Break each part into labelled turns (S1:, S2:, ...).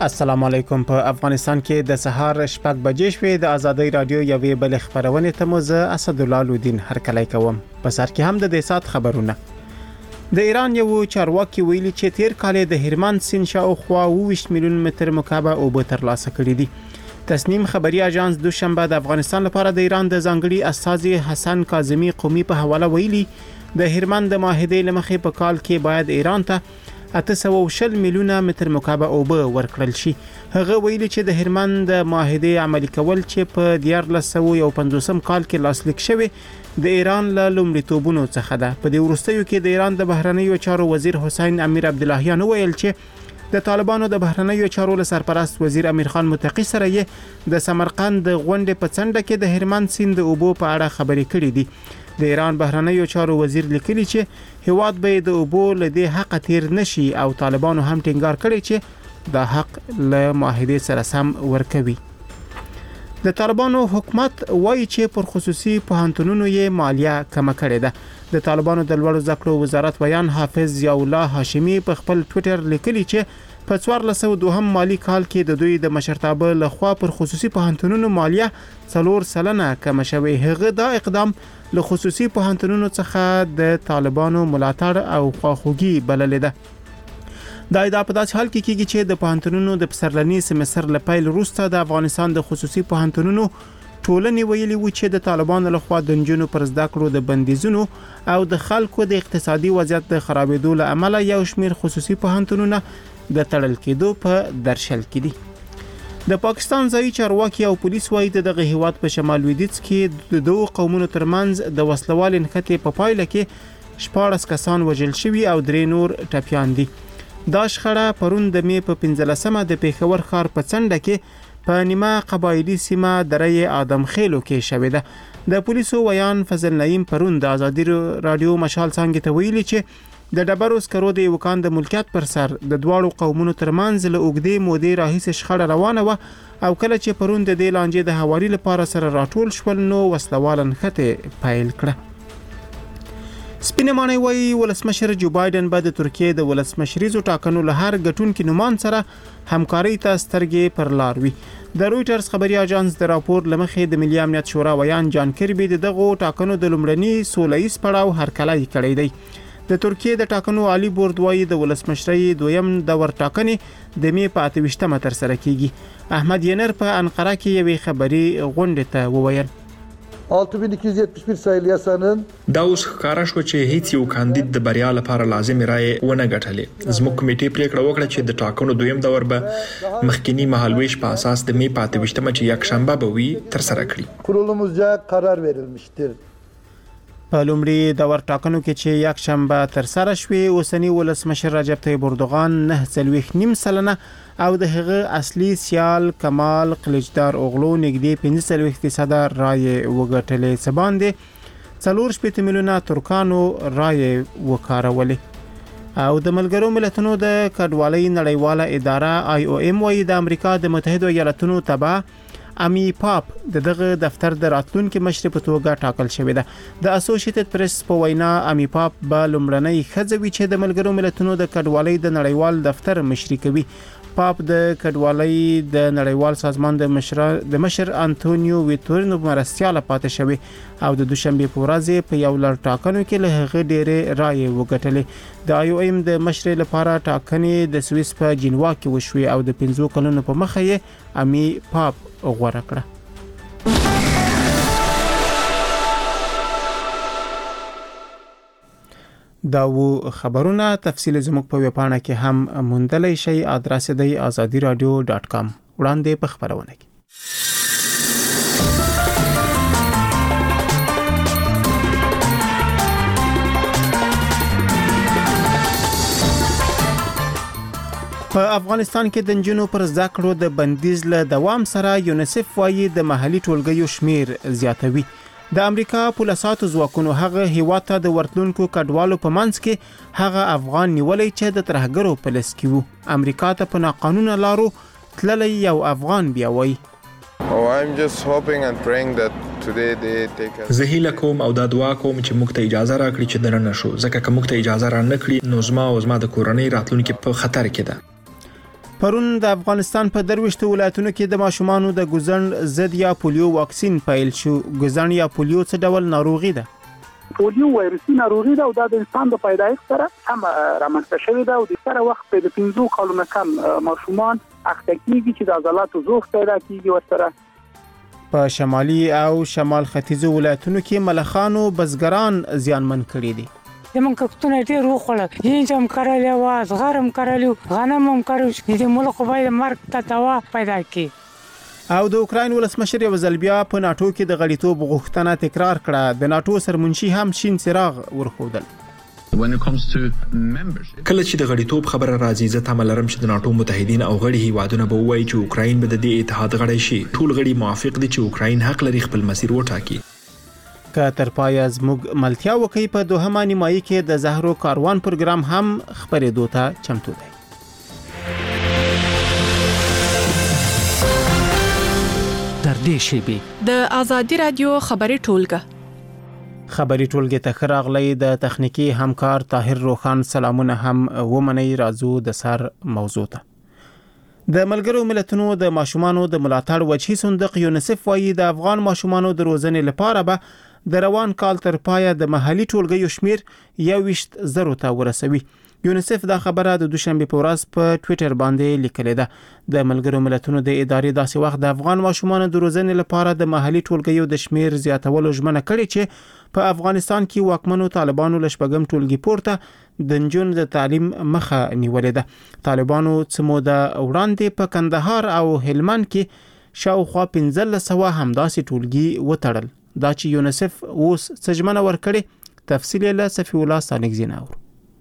S1: السلام علیکم. په افغانستان کې د سهار 6 بجې شوې د ازادي رادیو یوې بل خبرونه ته مزه اسدالله لودین هرکلی کوم. په سر کې هم د دې سات خبرونه. د ایران یو چارواکي ویلي چې تیر کال د هرمند سیند شاوخوا 20 میلیون متر مکعب اوبه ترلاسه کړي دي. تصنیم خبري اژانس دوشنبه د افغانستان لپاره د ایران د ځانګړي استازي حسن کاظمی قومي په حواله ویلي د هرمند د معاهدې لمخې په کال کې باید ایران ته 820 میلیونه متر مکعب اوبه ورکړل شي. هغه ویلي چې د هرمند د معاهدې عملي کول چې په 1950 کال کې لاسلیک شوی د ایران له لومړیتوبونو څخه ده. په دې وروستیو کې د ایران د بهرنیو چارو وزیر حسین امیر عبداللهیان ویل چې د طالبانو د بهرنیو چارو له سرپرست وزیر امیر خان متقی سره یې د سمرقند د غونډې په څنډه کې د هرمند سیند د اوبو په اړه خبرې کړې دي. د ایران بهرنیو چارو وزیر لیکلی چې هواد به د اوبو له دې حق تیر نشي او طالبانو هم ټینګار کړی چې د حق له معاهدې سره سم ورکوي. د طالبانو حکومت وایي چې پر خصوصي پوهنتونونو یې مالیه کم کړې ده. د طالبانو د لوړو زده کړو وزارت بیان حافظ ضیاء الله هاشمی په خپل ټوئیټر لیکلی چې په 1402 مالی کال کې د دوی د مشرتابه لخوا پر خصوصي پوهنتونونو مالیه 4% کم شوی. هغه دا اقدام له خصوصي پوهنتونونو څخه د طالبانو ملاتړ او خواخوږي بللې ده. دا ادعا په داسې حال کې کیږي چې د پوهنتونونو د پسرلني سمستر له پیل وروسته د افغانستان د خصوصي پوهنتونونو ټولنې ویلي و چې د طالبانو لخوا د نجونو پر زده کړو د بندیزونو او د خلکو د اقتصادي وضعیت د خرابېدو له امله یو شمېر خصوصي پوهنتونونه د تړل کېدو په درشل کې دي. د پاکستان ځایي چارواکي او پولیس وايي دغه هیواد په شمال لویدیځ کې د دوه قومونو ترمنځ د وسلوال نښتې په پایله کې 14 کسان وژل شوي او 3 نور ټپیان دي. دا شخړه پرون د می په 15مه د پیښور ښار په څنډه کې په نیمه قبایلی سیمه درې آدم خېلو کې شوې ده. د پولیسو ویان فضل نعیم پرون د ازادي رادیو مشال څنګه ته ویلي چې د ډبرو سکرو د وکان د ملکیت پر سر د دواړو قومونو ترمنځ له اوږدې مودې راهیسې شخړه روانه و او کله چې پرون د دې لانجې د هواري لپاره سره راټول شول نو وسلوال نښتې پیل کړه. سپینه معنی وایي ولسمشر جو بایدن به د ترکیې د ولسمشریزو ټاکنو له هر ګټونکي نومان سره همکاري ته سترګې پر لار وي. د رويټرز خبري اژانس د راپور لمخې د ملي امنیت شورا ویان جان کربي دغه ټاکنو د لومړني سولهییز پړاو هرکلی کړی دی. د ترکیې د ټاکنو عالی بورډ وایي د ولسمشرۍ دویم دور ټاکنې د می په 28مه تر سره کیږي. احمد ینر په انقره کې یوې خبري غونډې ته وویل
S2: 6271 sayılı yasanın
S3: دا اوس ښکارا شو چې هیڅ یو کاندید د بریا لپاره لازمي رائے ونه ګټلې. زموږ کمیټې پریکړه وکړه چې د ټاکنو دویم دور به مخکینی مهالويش په اساس د می 28مه چې یک شنبه به وي تر سره کړي.
S2: kurulumuzca karar verilmiştir.
S1: په لومړي دور ټاکنو کې چې یک شنبه تر سره شوې اوسنی ولسمشر رجب طیب اردوغان 9.9% او د هغه اصلي سیال کمال قلیچدار اوغلو نږدې 15% رائے وګټلې. سباندې 4 میلیونه ترکانو رائے وکارولې او د ملګرو ملتونو د کډوالۍ نړیواله اداره IOM وايي د امریکا د متحده ایالاتونو تبع امی پاپ دغه دفتر د راتلونکو مشر په توګه ټاکل شوی ده. د اسوسییټډ پریس په وینا امی پاپ به لومړنۍ ښځه چې د ملګرو ملتونو د کډوالۍ د نړیوال دفتر مشري کوي. پاپ د کډوالۍ د نړیوال سازمان د مشر انټونیو ویټورینو مرستیاله پاتې شوی او د دوشنبه په ورځ په یو لړ ټاکنو کې له هغه ډېرې رائے وګټلې. د IOM د مشر لپاره ټاکنې د سویس په جنوا کې وشوي او د 15 کلونو په مخه یې امی پاپ غوړه کړه. دا و خبرونه تفصیل زموږ په ویبپاڼه کې هم موندلای شئ. ادرس دی azadiradio.com. وړاندې په خبرونه کې په افغانستان کې د نجونو پر زده کړو د بندیز له دوام سره یونیسف وايي د محلي ټولګیو شمیر زیاتوي. د امریکا پولیساتو ځواکونو هغه هیواد ته د ورتلونکو کډوالو په منځ کې هغه افغان نیولې چې د ترهګرو په لس کې وو. امریکا ته په ناقانونه لارو تللی یو افغان بیا وایي
S3: زه هیله کوم او دا دعا کوم چې موږ ته اجازه راکړي چې درنه شو ځکه که موږ ته اجازه را نکړي نو زما او زما د کورنۍ راتلونکي په خطر کې ده.
S1: پرون د افغانستان په 23 ولایتونو کې د ماشومانو د ګوزڼ ضد یا پولیو واکسین پیل شو. ګوزڼ یا پولیو څه ډول ناروغي ده؟
S4: پولیو وایرسي ناروغي ده او د انسان د پیدایښت سره هم رامنځته شوې ده او د سره وخت په 15 کالونو کم ماشومان اخته کیږي چې د عضلاتو زوخ پیدا کیږي ورسره.
S1: په شمالي او شمال ختیځو ولایتونو کې ملخانو بزګران زیانمن کړي دي.
S5: زمون کښتونه ډېر وخوړل، هیڅ هم کرلې وه، زغر هم کرلو، غنم هم کرلو، د ملک باید مرګ ته دوا پیدا کړي.
S1: او د اوکراین ولسمشر یو ځل بیا په ناتو کې د غړیتوب غوښتنه تکرار کړه. د ناتو سرمنشي هم شین څراغ ورخودل.
S3: کله چې د غړیتوب خبره راځي زه تمه لرم چې د ناتو متحدین او غړي هیوادونه به وایي چې اوکراین به د دې اتحاد غړی شي. ټول غړي موافق دي چې اوکراین حق لري خپل مسیر وټاکي.
S1: که تر پایه زموږ ملتیا وکړي په دوهمه نیمایي کې د زهرو کاروان پروګرام هم خبرېدو ته چمتو دی.
S6: در دې شیبې
S7: د آزادي رادیو خبري ټولګه
S1: ته ښه راغلی. د تخنیکی همکار طاهر روخان سلامونه هم ومنئ. راځو د سر موضوع ته. د ملګرو ملتونو د ماشومانو د ملاتړ وجهي صندوق یونیسف وايي د افغان ماشومانو د روزنې لپاره به د روان کال تر پایه د محلي ټولګیو شمیر 21,000 ته ورسوي. یونیسف دا خبره د دوشنبه په ورځ په ټوئیټر باندې لیکلې ده. د ملګرو ملتونو د ادارې داسې وخت د افغان ماشومانو د روزنې لپاره د محلي ټولګیو د شمیر زیاتولو ژمنه کړې چې په افغانستان کې واکمنو طالبانو له شپږم ټولګي پورته د نجونو د تعلیم مخه نیولې ده. طالبانو څه موده وړاندې په کندهار او هلمند کې شاوخوا 1500 همداسې ټولګي وتړل. دا چې یونیسف اوس څه ژمنه ورکړي تفصیل له صفی الله سانګزین اورو.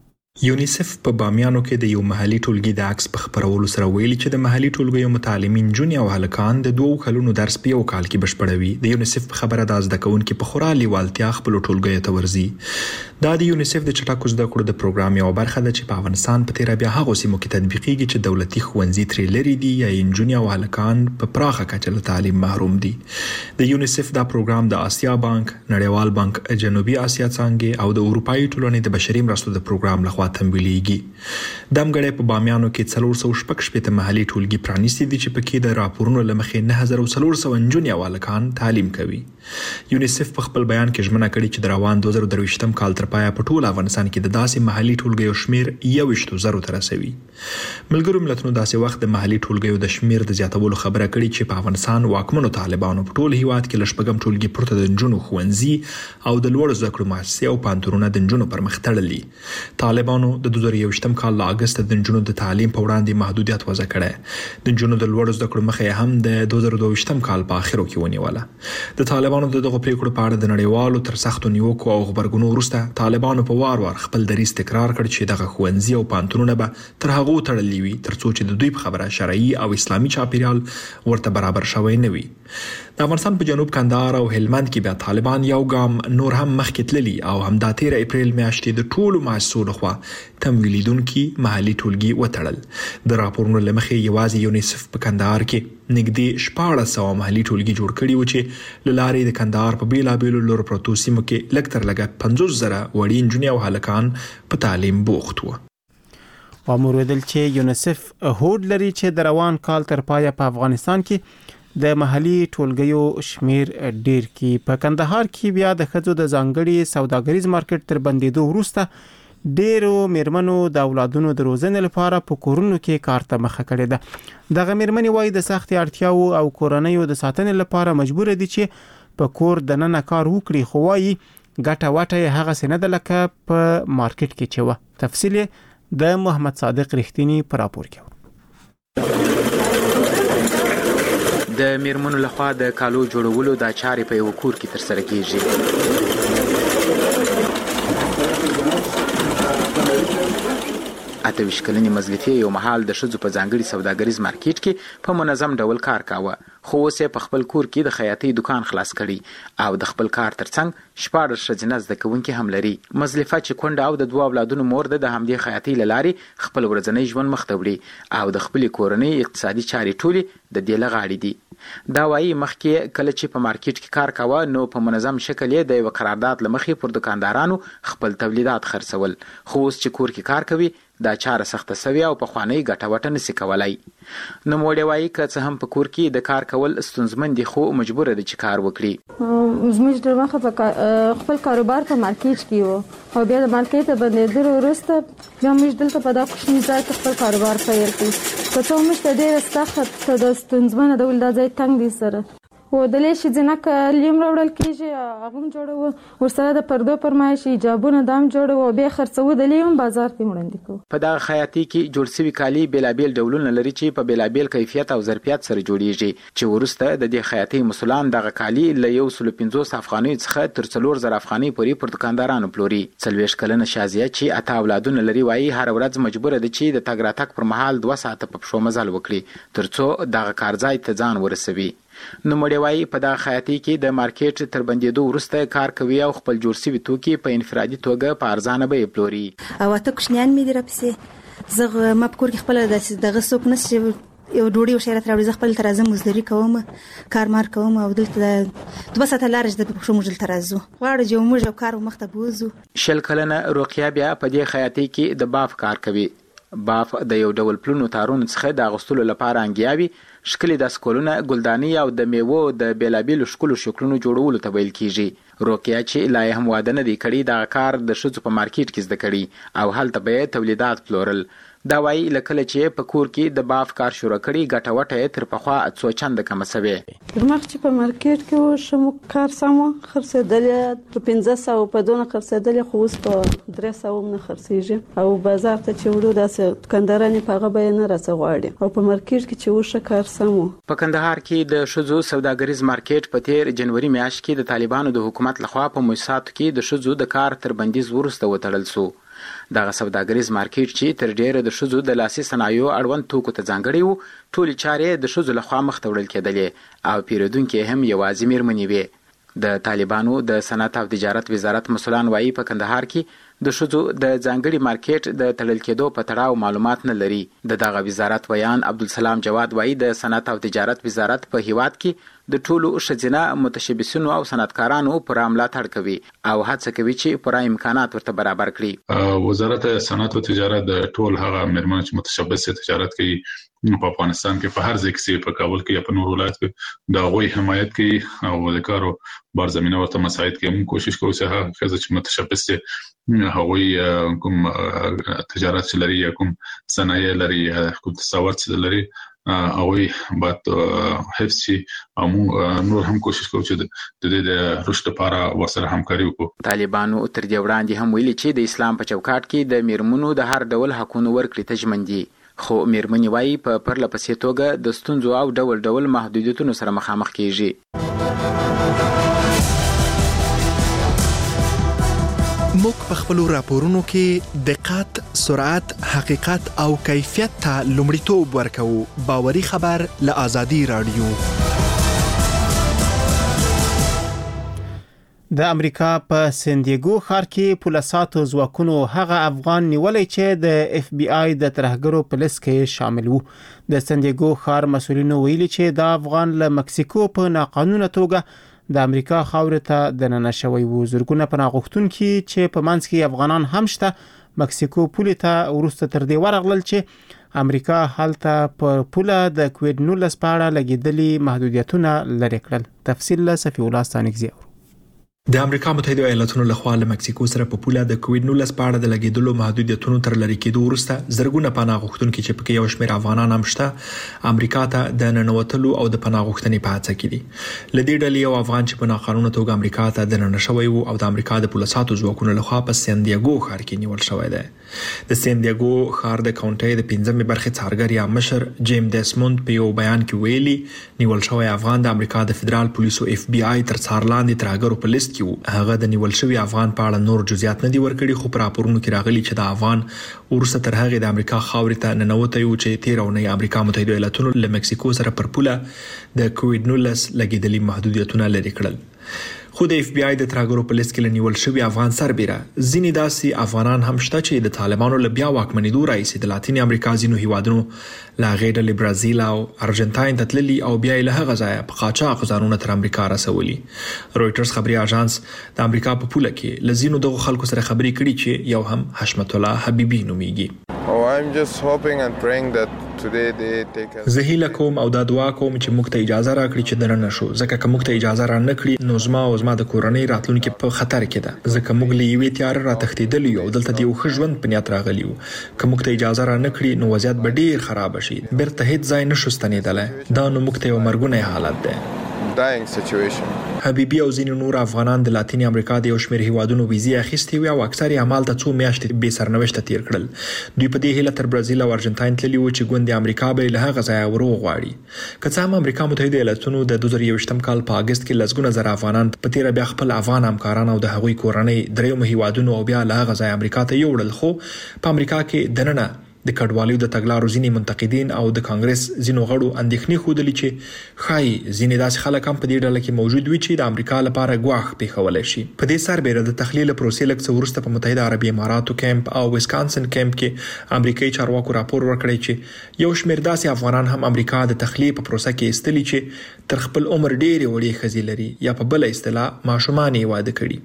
S3: یونیسف په بامیانو کې د یو محلي ټولګي د عکس په خبرولو سره ویلي چې د محلي ټولګیو متعلمین جون او هلکان د 2 کلونو درس په یو کال کې بشپړوي. د یونیسف په خبره د زده کوونکو په خورا لیوالتیا خپل ټولګي ته ورځي. دا د یونیسف د چټکو زده کړو د پروګرام یو برخه ده چې په افغانستان په تیر بیا هغه سیمو کې تطبیقیږي چې دولتي ښوونځي ترې لري دي یا جون او هلکان په پراخه کچه له تعلیم محروم دي. د یونیسف دا پروګرام د آسیا بانک، نړیوال بانک جنوبي آسیا څنګه او د اروپאי ټولنې د بشري مرستو د پروګرام لخوا تمویلېږي. دمګړې په بامیانو کې 416 محلي ټولګي پرانیستي دي چې پکې د راپورونو لمخې 9400 نجونې او هلکان تعلیم کوي. یونیسف په خپل بیان کې ژمنه کړې چې د روان 2023 کال تر پایه په ټول افغانستان کې د داسې محلي ټولګیو شمیر 21,000 ته رسوي. ملګرو ملتونو داسې وخت د محلي ټولګیو د شمیر د زیاتولو خبره کړې چې په افغانستان واکمنو طالبانو په ټول هیواد کې لشپږم ټولګي پورته د نجونو ښوونځي او د لوړ زده کړو مؤسسې او پانتونونه د نجونو پر مخ تړلي. طالبانو د 2021 کال له اگست د نجونو د تعلیم په وړاندې محدودیت وضع کړه. د نجونو د لوړ زده کړو مخه هم د 2022 کال په اخرو کې ونیوله. د طالبانو دغه پریکړو په اړه د نړیوالو تر سختو نیوکو او خبرګونو وروسته طالبانو په وار خپل دریځ تکرار کړ چې دغه ښوونځي او پانتونونه به تر هغه تړلې وي ترڅو چې د دوی په خبره شرعي او اسلامي چاپیریال ورته برابر شوی نه وي. د افغانستان په جنوب کندهار او هلمند کې بیا طالبان یو ګام نور هم مخکې تللي او همدا 13 اپریل میاشتې د ټولو مؤسسو لخوا تمویلیدونکي محلي ټولګي وتړل. د راپورونو لمخې یوازې یونیسف په کندهار کې نږدې 1400 محلي ټولګي جوړ کړي و چې لارې د کندهار په بیلابیلو لور پروتو سیمو کې لږ تر لږه 50,000 وړي نجونې او هلکان په تعلیم بوخت وو.
S1: واموردل چې یونیسف هوډ لري چې د روان کال تر پایه په افغانستان کې د محلي ټولګیو شمیر ډیر کی. په کندهار کې بیا د ښځو د ځانګړي سوداګریز مارکیټ تر بندیدو وروسته ډیرو میرمنو د اولادونو د روزنې لپاره په کورونو کې کار ته مخه کړې ده. دغه میرمنې وایي د سختي اړتیاو او کورنیو د ساتنې لپاره مجبور دي چې په کور د نن کار وکړي، خو وایي ګټه واټه هغه سند لکه په مارکیټ کې چې و. تفصیل د محمد صادق رښتینی پر راپور کې.
S8: د میرمنو لخوا د کالو جوړولو د چارې په یو کور کې تر سره کیږي. اته وشکلنې مزلتي یو محل د شذو په ځانګړي سوداګریز مارکیټ کې په منظم ډول کار کاوه، خو اوس په خپل کور کې د خیاطۍ دکان خلاص کړي او د خپل کار ترڅنګ 14 ښځینه زده کوونکي هم لري. مزلفه چې کونډه او د 2 اولادونو مور ده د همدې خیاطۍ لارې خپل ورځنی ژوند مخ ته وړي او د خپل کورنۍ اقتصادي چارې ټولې د دې لغاړي دي. دا وايي مخکې کله چې په مارکیټ کې کار کاوه نو په منظم شکل یې د یو قرارداد لمخې پر دکاندارانو خپل تولیدات خرڅول، خو اوس چې کور کې کار کوي دا چاره سخته سوي او په خوانی ګټه وټه نسی کولای. نو موړی وایي که څه هم په کور کې د کار کول ستونزمن دي خو مجبور دي چې کار وکړي.
S9: زموږ د وخت په خپل کاروبار په مارکیټ کې وو او بیا د مارکیټ ته باندې وروسته بیا موږ دلته په دا کوچني ځای کې خپل کاروبار پیل کړ. که څه موږ ته ډېره سخته د ستونزمنه ډول دا ځای تنګ دي سره و دلې چې ځنکه لیم راوړل کېږي هغه هم جوړوو ورسره د پردو فرمایش ایجابونه دام جوړوو بیا خرڅوو دلې هم بازار ته وړاندې کوو.
S8: په دغه خیاطي کې جوړ شوي کالي بېلابېل ډولونه لري چې په بېلابېل کیفیت او ظرفیت سره جوړیږي چې وروسته د دې خیاطي مسؤلان دغه کالي له 150 افغانیو څخه تر 4000 افغانۍ پورې پر دکاندارانو پلوري. 40 کلنه شازیه چې 8 اولادونه لري وایي هر ورځ مجبوره ده چې د تګ راتګ پر مهال 2 ساعته په پښو مزل وکړي ترڅو دغه کارځای ته ځان ورسوي. نو مړی وایي په دغه خیاطي کې د مارکیټ تر بندېدو وروسته کار کوي او خپل جوړ شوي توکي په انفرادي توګه په ارزانه بیې پلوري.
S10: او اته کوچنیان مې دي راپسې زه ما په کور کې خپله دغه څوک نشته چې یو ډوډۍ او شی راته راوړي. زه خپل ته راځم مزدوري کوم کارمار کوم او دلته 2 ساعته لاره چې د پښو موږ دلته راځو غواړو چې موږ یو کار مخته بوځو.
S8: 20 کلنه روقیه بیا په دې خیاطي کې د باف کار کوي. باف د یو ډول پلونو تارونو څخه د اغوستلو لپاره انګیاوي شکلي داسکولونه ګلداني او د میوو د بیلابیلو ښکلو شکلونو جوړولو ته ویل کیږي. روقیه چې لا هم واده نه دی کړی دغه کار د ښځو په مارکیټ کې زده کړي او هلته به یې تولیدات پلورل. دا وایي له کله چې په کور کې د باف کار شروع کړي ګټه وټه یې تر پخوا څو چنده کمه سوې.
S9: مخکې چې په مارکیټ کې و ښه کار سم و خرڅېدلې په 500 په دونه خرڅېدلې خو اوس په 300 نه خرڅېږي او بازار ته چې وړو داسې دکاندارانې په هغه بیه نه راڅه غواړي او په مارکیټ کې چې و ښه کار سم و.
S8: په کندهار کې د ښځو سوداګریز مارکیټ په تیر جنوري میاشت کې د طالبانو د حکومت لخوا په مؤسساتو کې د ښځو د کار تر بندیز وروسته وتړل شو. دغه سوداګریز مارکیټ چې تر ډیره د ښځو د لاسي صنایعو اړوند توکو ته ځانګړی و ټولې چارې د ښځو لخوا مخته وړل کېدلې او پیرودونکي هم یوازې میرمنې وې. د طالبانو د صنعت او تجارت وزارت مسؤلان وایي په کندهار کې د ښځو د ځانګړي مارکیټ د تړل کېدو په تړاو معلومات نه لري. د دغه وزارت ویان عبدالسلام جواد وایي د صنعت او تجارت وزارت په هیواد کې د ټولو ښځینه متشبثینو او صنعتکارانو پوره ملاتړ کوي او هڅه کوي چې پوره امکانات ورته برابر کړي.
S11: وزارت صنعت او تجارت د ټول هغه میرمنو چې متشبث تجارت کوي په افغانستان کې په هر ځای کې په کابل کې یا په نور ولایت کې د غوي حمایت کوي او د کارو بار زمينه ورته مساعد کوي. موږ کوشش کوو چې هغه ښځې چې متشبث دي هغوی کوم تجارت لري یا کوم صنایع لري یا کوم تصاوت لري هغوی باید حفظ شي او موږ نور هم کوشش کوو چې د دې د رشد لپاره ورسره همکاري وکړو.
S8: طالبانو تر دې وړاندې هم ویلي چې د اسلام په چوکاټ کې د میرمنو د هر ډول حقوقو ورکړې ته ژمن دي خو میرمنې وایي په پرله پسې توګه د ستونزو او ډول ډول محدودیتونو سره مخامخ کیږي.
S12: موږ په خپلو راپورونو کې دقت، سرعت، حقیقت او کیفیت ته لومړیتوب ورکوو. باوري خبر له آزادي رادیو.
S1: د امریکا په سان دیګو ښار کې پولیساتو ځواکونو هغه افغان نیولې چې د اف بی آی د ترهګرو په لیست کې شامل وو. د سان دیګو ښار مسؤلینو ویلي چې د افغان له مکسیکو په ناقانونه توګه د امریکا خاورې ته دننه شوی وو. زرګونه پناه غوښتونکي چې په منځ کې افغانان هم شته مکسیکو پولې ته ورسته تر دې ورغلل چې امریکا هلته په پوله د کووید 19 په اړه لګیدلي محدودیتونه لرې کړل. تفصیل له صفی الله ستانکزی.
S3: د امریکا متحده ایالاتونو لخوا له مکسیکو سره په پوله د کووید 19 په اړه د لګیدلو محدودیتونو تر لرې کېدو وروسته زرګونه پناه غوښتونکي چې پکې یو شمېر افغانان هم شته امریکا ته د ننوتلو او د پناه غوښتنې په هڅه کې دي. له دې ډلې یو افغان چې په ناقانونه توګه امریکا ته دننه شوی وو او د امریکا د پولیساتو ځواکونو لخوا په سان دیګو ښار کې نیول شوی دی. د سان دیګو ښار د کاونټي د 15مې برخې څارګر یا مشر جیم ډیسموند په یو بیان کې ویلي نیول شوی افغان د امریکا د فدرال پولیسو اف بی آی تر څار لاندې ترهګرو په لیست کې وو. هغه د نیول شوی افغان په اړه نور جزئیات نه دي ورکړي خو پر راپورونو کې راغلي چې د افغان ورسته تر هغه د امریکا خاورې ته ننوتی و چې 13 اونۍ امریکا متحده ایالاتونو له مکسیکو سره پر پوله د کووید 19 لګیدلي محدودیتونه لرې کړل. خو د اف بی آی د ترهګرو په لیست کې لنیول شوی افغان سربیره ځینې داسې افغانان هم شته چې د طالبانو له بیا واکمنېدو راهیسې د لاتین امریکا ځینو هیوادونو له هغې ډلې برازیل او ارجنټاین ته تللي او بیا یې له هغه ځایه په قاچاق ځانونه تر امریکا رسولي. رویټرز خبري اژانس د امریکا په پوله کې له ځینو دغو خلکو سره خبرې کړي چې یو هم حشمت الله حبیبي نومیږي.
S13: I'm just hoping and praying that today they take us.
S3: زه هیله کوم او دا دعا کوم چې موږ ته اجازه راکړي چې دننه شو، ځکه که موږ ته اجازه را نه کړي نو زما د کورنۍ راتلونکي په خطر کې ده، ځکه موږ له یوې تیارې را تښتېدلي یو او دلته د یو ښه ژوند په نیت راغلي یو. که موږ ته اجازه را نه کړي نو وضعیت به ډېر خراب شي، بیرته هیڅ ځای نشو ستنېدلی. دا نو موږ ته یو مرګونی حالت دی.
S13: Dying situation.
S3: حبیبي او ځینې نور افغانان د لاتین امریکا د یو شمېر هیوادونو ویزې اخیستې وې او اکثر یې همالته څو میاشتې بې سرنوشته تیر کړل. دوی په دې هیله تر برازیل او ارجنټاین تللي وو چې ګوندې امریکا به یې له هغه ځایه وروغواړي. که څه هم امریکا متحده ایالتونو د 2021 کال په اګست کې لسګونه زره افغانان په تیره بیا خپل افغان همکاران او د هغوی کورنۍ دریمو هیوادونو او بیا له هغه ځایه امریکا ته یوړل، خو په امریکا کې دننه د کډوالیو د تګلارو ځینې منتقدین او د کانګرس ځینو غړو اندېښنې ښودلې چې ښایي ځینې داسې خلک هم په دې ډله کې موجود وي چې د امریکا لپاره ګواښ پیښولی شي. په دې سربیره د تحلیل پروسې لږ څه وروسته په متحده عربي اماراتو کیمپ او ویسکانسن کیمپ کې امریکایي چارواکو راپور ورکړی چې یو شمېر داسې افغانان هم امریکا د تخلیې په پروسه کې ایستلي چې تر خپل عمر ډېرې وړې ښځې لري یا په بله اصطلاح ماشومان یې واده کړي.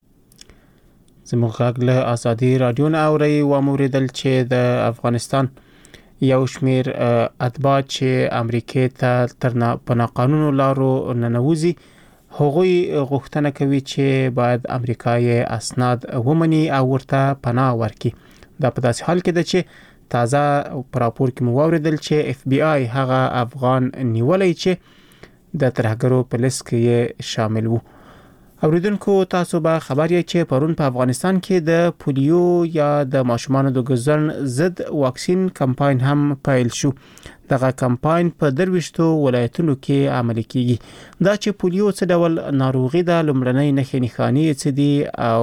S1: زموږ غږ له ازادي رادیو نه اورئ و موریدل چې د افغانستان یو شمیر اتباع چې امریکې ته تر په ناقانونو لارو ننوځي هغوی غوښتنه کوي چې باید امریکای اسناد ومني او ورته پناه ورکړي. دا په داسې حال کې ده چې تازه په راپور کې مو واوریدل چې اف بی آی هغه افغان نیولای چې د ترهګرو په لیست کې شامل وو. اوریدونکو تاسو به خبر یې چې پرون په افغانستان کې د پولیو یا د ماشومانو د ګزن ضد واکسین کمپاین هم پیل شو. دغه کمپاین په 23 ولایتونو کې عملي کیږي. دا چې پولیو څه ډول ناروغي ده، لومړنۍ نښې نښانې څه دي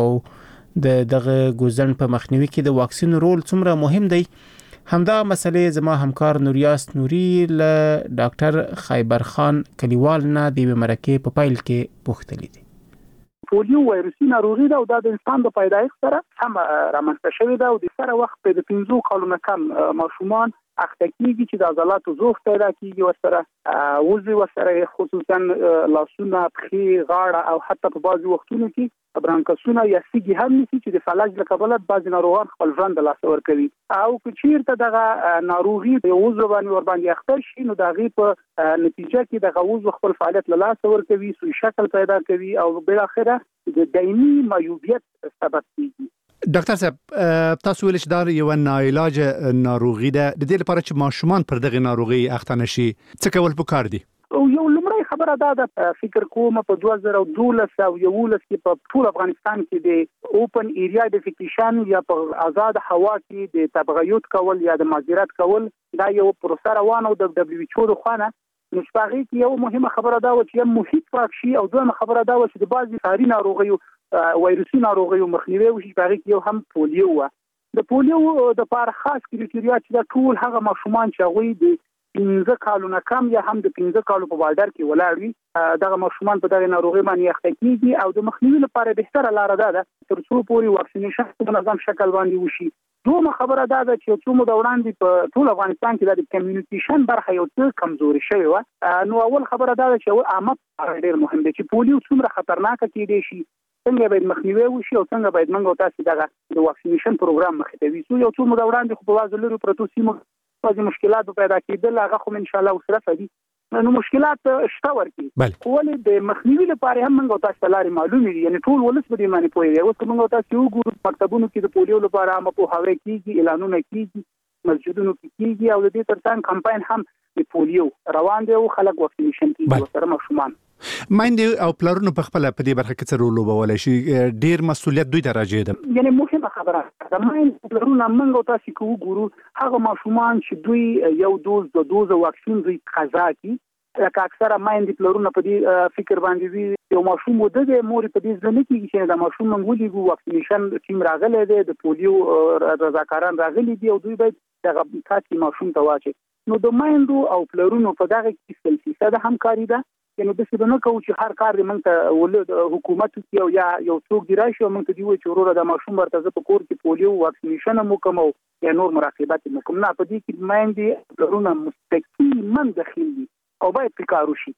S1: او دغه ګزن په مخنیوي کې د واکسین رول څومره مهم دی، همدا مسلې زما همکار نوریاس نوري له ډاکټر خیبر خان کلیوال نه د مرکې په پیل کې پوښتلې دي.
S4: پولیو وایروسي ناروغي ده او دا د انسان د پیدایښت سره هم رامنځته شوې ده او د سره وخت په 15 کالونو کم ماشومان اخته کیږي چې د عضلاتو ضعف پیدا کیږي ورسره وزي ورسره خصوصا لاسونه، پښې، غاړه او حتی په بعضي وختونو کې برانکسونه یا سیګي هم نشي چې د فلج له کبله بعضي ناروغان خپل ژوند له لاسه ورکوي او که چیرته دغه ناروغي د وزو باندې اخته شي نو دغه په نتیجه کې دغه وزو خپل فعالیت له لاسه ورکوي، سوء شکل پیدا کوي او بل اخره د دایمي معیوبیت سبب کیږي.
S14: ډاکټر صاحب تاسو ویل چې دا یو ناعلاج ناروغي ده، د دې لپاره چې ماشومان پر دغه ناروغي اخته نشي څه کول پکار دي؟
S4: یو لمړی خبره دا ده فکر کوم په 2012 او 2011 کې په ټول افغانستان کې د اوپن ایریا ډیفیکیشن یا په آزاد هوا کې د تبعیض کول یا د مهاجرت کول دا یو پروسه روانه او د دبليو ایچ او د خوانه نو شپږی کې یو مهمه خبره دا و چې محیط پاک شي او دویمه خبره دا و چې د بعضي ساري ناروغیو وایروسي ناروغیو مخنیوي وشي. شپږی کې یو هم پولیو و. د پولیو د لپاره خاص کریټیریا چې دا ټول هغه ماشومان چې هغه د 15 کالونو کم یا هم د 15 کالو په بارډر کې ولاړ وي دغه ماشومان په دغه ناروغي باندې اخته کیږي او د مخنیوي لپاره بهتره لار ده تر څو پوري واکسینیشن په منظم شکل باندې وشي. دومره خبره ده چې څو مو وړاندې په ټول افغانستان کې د کمیونټیشن برخه یو څه کمزوري شوی و. نو اول خبره ده چې عامه ډېر مهم دی چې پولیو څومره خطرناک کیدی شي، څنګه باید مخنیوي وشي او څنګه باید موږ تاسو دغه د واکسینیشن پروګرام مخې ته ویسو. یو څو مو وړاندې خو په وازلوري پروتو سیمو بعضی مشکلات پیدا کېدل هغه خو ان شاء الله وسره دي نو مشکلات شته ورکی ولې د مخنیوي لپاره هم موږ تاسو لاري معلومه دي یعنی ټول ولس به دې باندې پوهیږي او موږ تاسو وګورو مکتبونو کې د پولیو لپاره هم په هوا کېږي اعلانونه کېږي مسجدونو کې کېږي او د دې ترڅنګ کمپاین هم د پولیو روان دی او خلک واکسینیشن کوي سره ماشومان
S14: ماینده او پلرونو په خپل په دې برخه کې څه رول وبولای شي ډیر مسولیت دوی ته راځي ده
S4: یعنی مهمه خبره ده ماینده پلرونو موږ تاسو کو ګورو هغه ماشومان چې دوی یو دوز واکسین دوی قضا کی لکه اکثره ماینده پلرونو په دې فکر باندې وي یو ماشوم د مور په دې ځنه کې چې د ماشوم منګولي ګو واکسینیشن ټیم راغلی دی د پولیو رضاکاران راغلي دي او دوی باید دغه تاسو ماشوم ته واچي نو د ماینده او پلرونو په دغه کې سلسله همکاري ده یعنی د څه نه کوو چې هر کار دې موږ ته ولود حکومت کې او یا یو څوک دی راشي موږ ته دی وایي چې وروره د ماشوم ورته په کور کې پولیو واکسینیشن مو کوم یا نور مراقبت مو کوم نه په دې کې ماینده پلرونه مستقیما داخلي او باید فکر وشي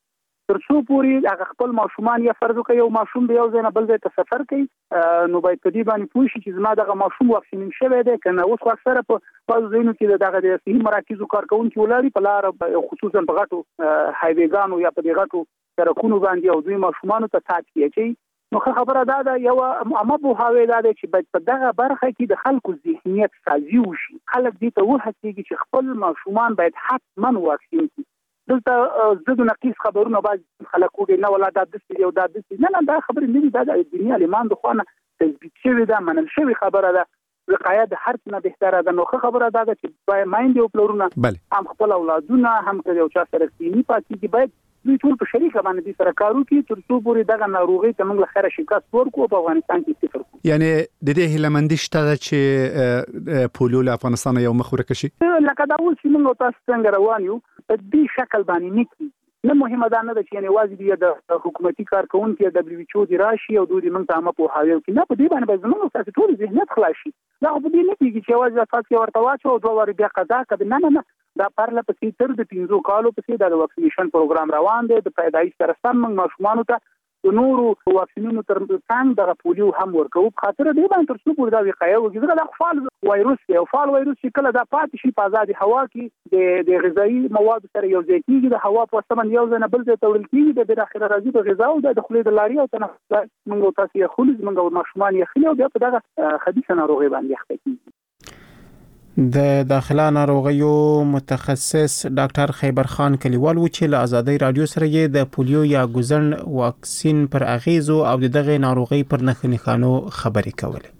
S4: تر څو پورې هغه خپل ماشومان یا فرض وکړي یو ماشوم به یو ځای نه بل ځای ته سفر کوي نو باید په دې باندې پوه شي چې زما دغه ماشوم واکسین شوی دی کنه. اوس اکثره په بعض ځایونو کې دغه د صحي مراکزو کارکونکو ولري په لار خصوصا په غټو هایویګانو یا په دې غټو سرکونو باندې او دوی ماشومان ته تاج کیږي. نو خبره ده یو عامه بوهاوی ده چې باید په دغه برخه کې د خلکو ذهنیت سازي وشي. خلک دې ته وهڅېږي چې خپل ماشومان باید حتما واکسین کړي. دلته زده نقیص خبرونه باید خلک وګوري نه ولا د دې یو د دې نه دا خبره نه ده د دنیا لیمان د خوانه تثبیت شوی ده منل شوی خبره ده. وقایه د هر څه نه بهتره ده. نو خبره ده چې باید مایند یو پلورونه هم خپل اولادونه هم یو چا سره کینی پاتې باید دوی ټول په شریکه باندې سره کارو کوي تر څو پورې دغه ناروغي ته موږ خیره شکست ورکو په افغانستان کې صفر کو.
S14: یعنی د دې هیلمندي شته چې پولیو له افغانستان یو مخ ورکه شي
S4: لکه دا اوس چې موږ تاسو څنګه روان یو په دې شکل باندې نکړي. نه مهمه ده نه چې یعنی واجب د حکومتي کارکونکو د WHO دی راشي او دوی موږ ته هم په حاویو کې نه په دې باندې زموږ تاسو ټول ذهنیت خلاص شي. دا په دې نه کېږي چې واجب تاسو ورته واچو او دوه ور بیا قضا کړي. نه دا پرله پسې تر د 15 کالو پسې د واکسینیشن پروګرام روان دی. د پیدایش سره سم موږ ماشومان ته د نورو واکسینونو تر څنګ د پولیو هم ورکو. خاطر دې باندې تر څو پورې دا وقایه وګړي دا فعال وایروس دی او فعال وایروس چې کله دا پاتې شي په آزادي هوا کې د غذایی مواد سره یو ځای کېږي د هوا په واسطه باندې یو ځای نه بل ځای ته وړل کېږي د بالاخره راځي د غذا او د خولې د لارې او تنفس موږ تاسو یې خولز موږ ماشومان یې خلی او بیا په دغه خبيثه ناروغي باندې اخته کېږي.
S1: د داخله ناروغیو متخصص ډاکټر خیبر خان کلیوال و چې له آزادۍ رادیو سره یې د پولیو یا ګوزن واکسین پر اغیزو او دغه ناروغي پر نښانو خبرې کولې.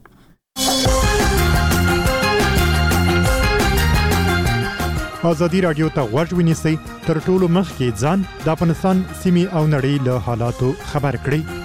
S15: آزادی رادیو ته غوږ ونیسئ تر ټولو مخکې ځان د افغانستان سیمې او نړۍ له حالاتو خبر کړئ.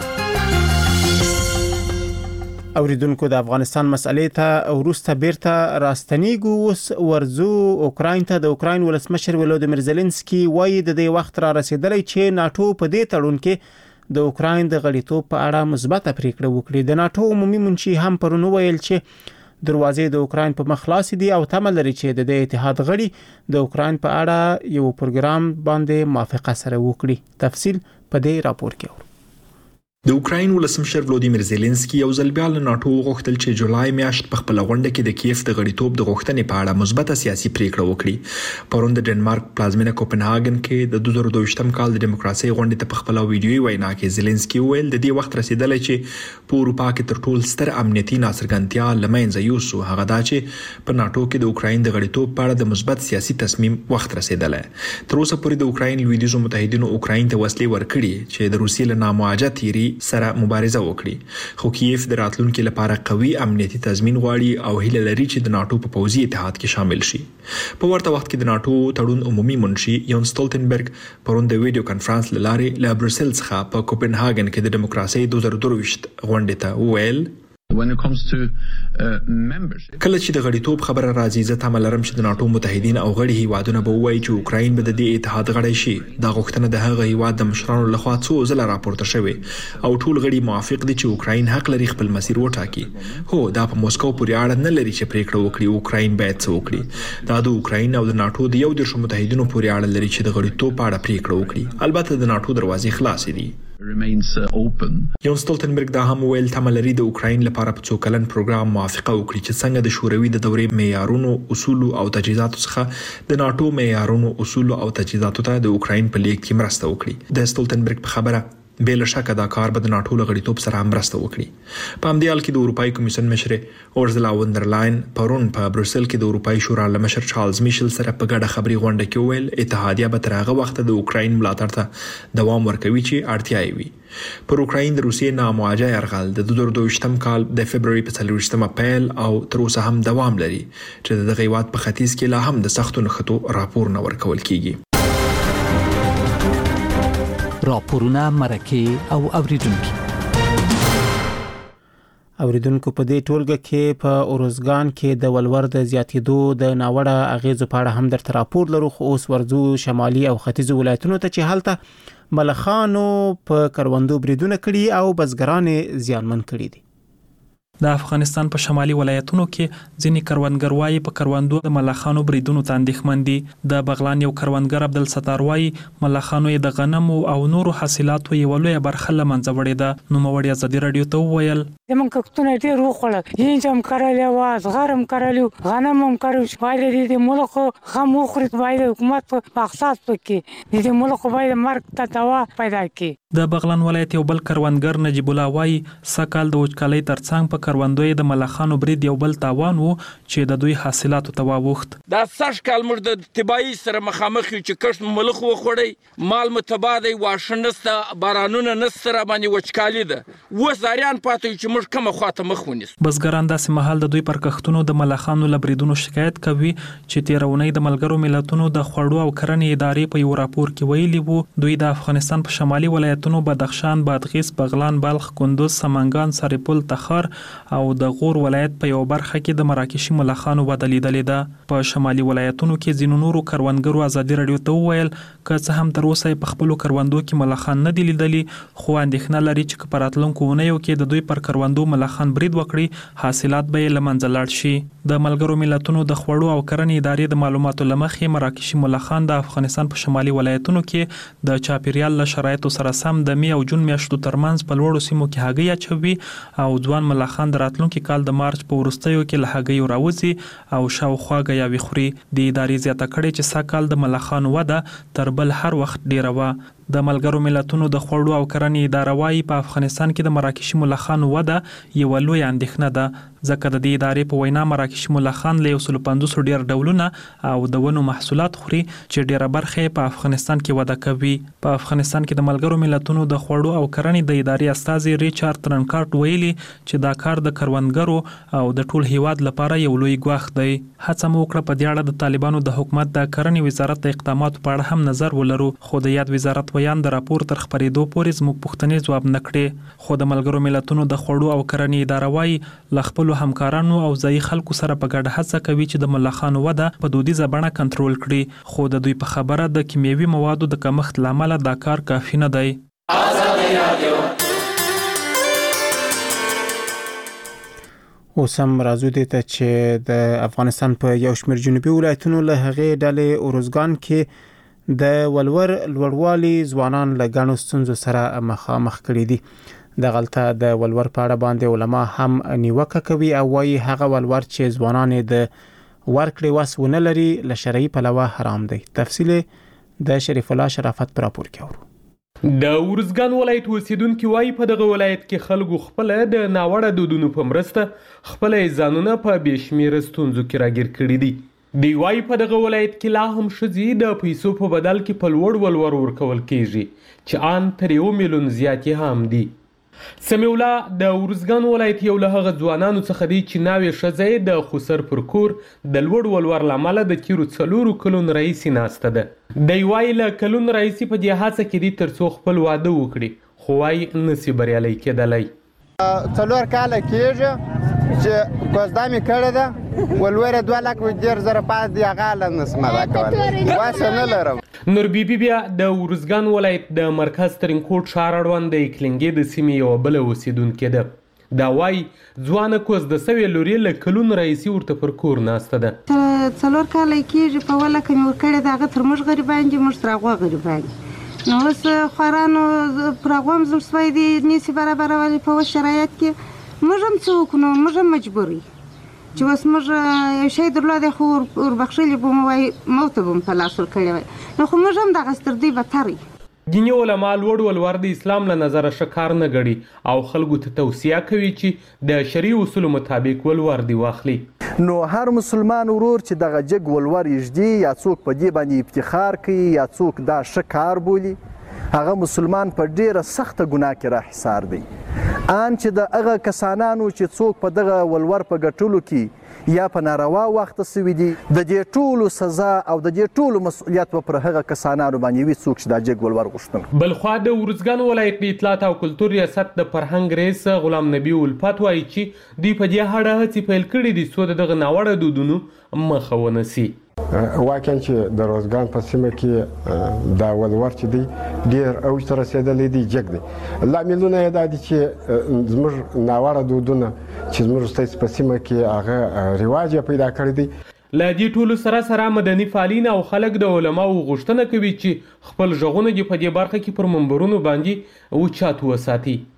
S1: اوریدونکو د افغانستان مسئلې ته ورسته بیرته راستنیږو. اوس ورزو اوکراین ته. د اوکراین ولسمشر ولودیمیر زيلنسکي وایي د دې وخت را رسیدلی چې ناتو په دې تړون کې د اوکراین د غړیتوب په اړه مثبته پریکړه وکړي. د ناتو عمومي منشي هم پرونو ویل چې دروازې د اوکراین په مخ خلاص دي او تمه لري چې د اتحاد غړي د اوکراین په اړه یو پروګرام باندې موافقه سره وکړي. تفصیل په دې راپور کې اورو.
S3: د اوکراین ولسمشر ولودیمیر زيلنسکي یو ځل بیا له ناتو غوښتل چې جولای میاشت په خپل غونډه کې د کیف د غړیتوب د غوښتنې په اړه مثبته سیاسي پریکړه وکړي. پرون د ډنمارک پلازمینه کوپنهاګن کې د 2022م کال د دیموکراسي غونډې ته په خپل ویډیوي وینا کې زيلنسکي ویل د دې وخت رسیدلی چې په اروپا کې تر ټولو ستر امنیتي ناڅرګندتیا لمنځه یوسو. هغه دا چې په ناتو کې د اوکراین د غړیتوب په اړه د مثبت سیاسي تصمیم وخت رسیدلی. تر اوسه پورې د اوکراین لویدیځو متحدینو اوکراین ته وسلې ورکړي چې د روسیې له نامواجه تیری سره مبارزه وکړي. خو کیف د راتلونکو لپاره قوي امنیتي تضمین غواړي او هیله لري چې د ناتو په پوځي اتحاد کې شامل شي. په ورته وخت کې د ناتو تړون عمومي منشي یون سټولټنبرګ پرون د ویډیو کانفرنس لاره له بروسل څخه په کوپنهاګن کې د دیموکراسي 2022 غونډې ته ویل کله چې د غړیتوب خبره راځي زه تمه لرم چې د ناتو متحدین او غړي هیوادونه به وایي چې اوکراین به د دې اتحاد غړی شي. دا غوښتنه د هغه هیواد د مشرانو لخوا څو ځله راپورته شوې او ټول غړي موافق دي چې اوکراین حق لري خپل مسیر وټاکي. هو دا په موسکو پورې اړه نه لري چې پریکړه وکړي اوکراین باید څه وکړي. دا د اوکراین او د ناتو د یو د متحدینو پورې اړه لري چې د غړیتوب په اړه پریکړه وکړي. البته د ناتو دروازې خلاصې دي. یون سټولټنبرګ دا هم ویل تمه لري د اوکراین لپاره په څو کلن پروګرام موافقه وکړي چې څنګه د شوروي د دورې معیارونو اصول او تجهیزاتو څخه د ناتو معیارونو اصول او تجهیزاتو ته د اوکراین په لیک کې مرسته وکړي. د سټولټنبرګ په خبره بل شکه دا کار به د ناتو له غړیتوب سره هم مرسته وکړي. په همدې حال کې د اروپאי کمیسیون مشر اورزلا وندرلاین پرون په بروسل کې د اروپאי شورا له مشر چارلز میشل سره په ګډه خبري غونډه کې ویل اتحادیه به تر هغه وخت د اوکراین ملاتړ ته دوام ورکوي چې اړتیا وي. پر اوکراین د روسیې نامواجه یرغل د 2022م کال د فبرवरी په 24 اپریل او تر اوسه هم دوام لري چې د هیواد په ختیځ کې لا هم د سختو نښتو راپور نه ورکول کیږي.
S6: راپورونه مرکه او اوریدونکو
S1: په دې ټولګه کې په اورزګان کې د ولور د زیاتېدو د ناوړه اغیزو په اړه هم درته راپور لرو. خو اوس ورزو شمالي او ختیځو ولایتونو ته چې هلته ملخانو په کروندو بریدونه کړي او بزګران زیانمن کړي دي.
S16: د افغانستان په شمالي ولایتونو کې ځینې کروندګر وایي په کروندو د ملخانو بریدونو ته اندېښمن دي. د بغلان یو کروندګر عبدالستار وایي ملخانو یې د غنمو او نورو حاصلاتو یوه لویه برخه له منځه وړې ده. نوموړي ازادي راډیو ته وویل
S5: زمونږ کښتونه ډېر وخوړل، هینج هم کرلی وه، زغر هم کرلی و، غنم هم کرلی و. باید د دې ملکو غم وخوري، باید حکومت په اقتصاد پکې د دې ملکو باید مرګ ته دوا پیدا کړي.
S16: د بغلان ولایت یو بل کروندګر نجیب الله وایي سږکال د وچکالۍ ترڅنګ په کروندو د ملخانو برید یو بل تاوان و چې د دوی حاصلاتو ته واوښت.
S17: دا سږکال موږ د تباهي سره مخامخ یو چې کښت مو ملخ وخوړی، مال مو تباه دی، واښه نسته، بارانونه نسته، راباندې وچکالي ده. اوس زاریان پاتې یو چې موږ کومه خواته مخ ونیسو.
S16: بزګران داسې مهال د دوی پر کښتونو د ملخانو له بریدونو شکایت کوي چې تېره اونۍ د ملګرو ملتونو د خوړو او کرنې ادارې په یو راپور کې ویلي وو دوی د افغانستان په شمالي ولایتونو بدخشان، بادغیس، بغلان، بلخ، کندوز، سمنګان، سرپل، تخار او د غور ولایت په یو برخه کې د مراکشي ملخانو وده لیدلې ده. په شمالي ولایتونو کې ځینو نورو کروندګرو ازادي راډیو ته وویل که څه هم تر اوسه په خپلو کروندو کې ملخان نه دي لیدلي، خو اندېښنه لري چې که په راتلونکو اونیو کې د دوی پر کروندو ملخان برید وکړي حاصلات به یې له منځه لاړ شي. د ملګرو ملتونو د خوړو او کرنې ادارې د معلوماتو له مخې مراکشي ملخان د افغانستان په شمالي ولایتونو کې د چاپیریال له شرایطو سره سم د می او جون میاشتو ترمنځ په لوړو سیمو کې هګۍ اچوي او ځوان ملخان د راتلونکي کال د مارچ په وروستیو کې له هګیو راوځي او شاوخوا ګیاوې خوري. د ادارې زیاته کړې چې سږکال د ملخانو وده تر بل هر وخت ډیره وه. د ملګرو ملتونو د خوړو او کرنې اداره وایي په افغانستان کې د مراکشي ملخانو وده یوه لویه اندېښنه ده، ځکه د دې ادارې په وینا مراکشي ملخان له 150 ډیر ډولونه او د ونو محصولات خوري چې ډیره برخه په افغانستان کې وده کوي. په افغانستان کې د ملګرو ملتونو د خوړو او کرنې د ادارې استازي ریچارډ ترنکارټ ویلي چې دا کار د کروندګرو او د ټول هیواد لپاره یو لوی ګواښ دی. هڅه مو وکړه په دې اړه د طالبانو د حکومت د کرنې وزارت د اقداماتو په اړه هم نظر ولرو، خو د یاد وزارت ویان د راپور تر خپرېدو پورې زموږ پوښتنې ځواب نه کړې. خو د ملګرو ملتونو د خوړو او کرنې اداره وایي له خپلو همکارانو او ځایي خلکو سره په ګډه هڅه کوي چې د ملخانو وده په دودیزه بڼه کنټرول کړي، خو د دوی په خبره د کیمیاوي موادو د کمښت له امله دا کار کافي نه دی.
S1: اوس هم راځو دې ته چې د افغانستان په یو شمېر جنوبي ولایتونو له هغې ډلې اروزګان کې د ولور لوړوالي ځوانان له ګڼو ستونزو سره مخامخ کړي دي. د غلطه د ولور په اړه باندې علما هم نیوکه کوي او وایي هغه ولور چې ځوانان د ورکړې وس ونه لري له شرعي پلوه حرام دی. تفصیل د شریف الله شرافت پر راپور کې اورو.
S18: د اروزګان ولایت اوسیدونکو وایي په دغه ولایت کې خلکو خپل د ناوړه دودونو په مرسته خپل ځانونه په بېشمیره ستونزو کې راګیر کړي دي. دی وایي په دغه ولایت کې لا هم ښځې د پیسو په بدل کې په لوړ ولور ورکول کېږي چې ان تر 1 میلیون زیاتې هم دي. سمیع الله د اروزګان ولایت یو له هغه ځوانانو څخه دی چې ناوې ښځه د خسر پر کور د لوړ ولور له امله د تیرو 4 کلونو راهیسې ناسته ده. دی وایي له کلونو راهیسې په دې هڅه کې دي تر څو خپل واده وکړي، خو وایي نسي بریالی کېدلی.
S19: 4 کاله کېږي چې کوزدا مې کړې ده، ولوره 2,10,000 پاس دی هغه له نسم ادا کولی واسه نه لرم.
S18: نور بیبي بیا د اروزګان ولایت د مرکز ترینکوټ ښار اړوند د اکلینګې د سیمې یوه بله اوسیدونکې ده. دا وایي ځوانه کوزده سوې لورې له کلونو راهیسې ورته پر کور ناسته ده.
S20: 4 کاله کېږي په وله که مې ورکړې ده هغه تر موږ غریبان دي، موږ تر هغوی غریبان دي. نو اوس خوارانو پر هغو هم زموږ سوی دي نیسي برابرولي په اوس شرایط کې موږ هم څه وکړو، موږ هم مجبور یو چې اوس موږ یو شی درلودی خو وربخښلي به مو وایي موته به مو په لاس ورکړی وای، نو خو موږ هم دغسې تر دوی بدتر یو.
S18: دیني علما لوړ ولور د اسلام له نظره ښه کار نه ګڼي او خلکو ته توصیه کوي چې د شرعي اصولو مطابق ولور دې واخلي.
S21: نو هر مسلمان ورور چې دغه جګ ولور یږدي یا څوک په دې باندې افتخار کوي یا څوک دا ښه کار بولي، هغه مسلمان په ډیره سخته ګناه کې راحصار دی. ان چې د هغه کسانانو چې څوک په دغه ولور په ګټلو کې یا په ناروا وخت سوي دي د دې ټولو سزا او د دې ټولو مسؤلیت به پر هغه کسانانو باندې وي څوک چې دا جګ ولور غوښتل.
S18: بلخوا د اروزګان ولایت د اطلاعات او کلتور ریاست د فرهنګ رئیس غلام نبی الفت وایي چې دوی په دې اړه هڅې پیل کړي دي څو دغه ناوړه دودونو مخه ونیسي.
S22: واقعا چې د روزګان په سیمه کې دا ولور چې دی ډیر اوج ته رسېدلی دی جګ دی. لاملونه یې دا دي چې زموږ ناوړه دودونه چې زموږ ستاسو په سیمه کې هغه رواج پیدا کړی دی.
S18: له دې ټولو سره مدني فعالین او خلک د علماو غوښتنه کوي چې خپل ژغونه په دې برخه کې پر منبرونو باندې اوچات وساتي.